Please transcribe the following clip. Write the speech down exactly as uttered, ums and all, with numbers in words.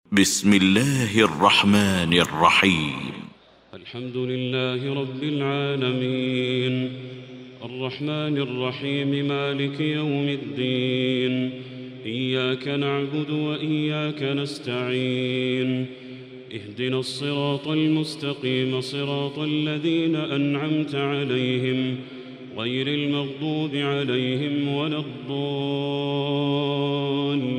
بسم الله الرحمن الرحيم. الحمد لله رب العالمين الرحمن الرحيم مالك يوم الدين إياك نعبد وإياك نستعين اهدنا الصراط المستقيم صراط الذين أنعمت عليهم غير المغضوب عليهم ولا الضالين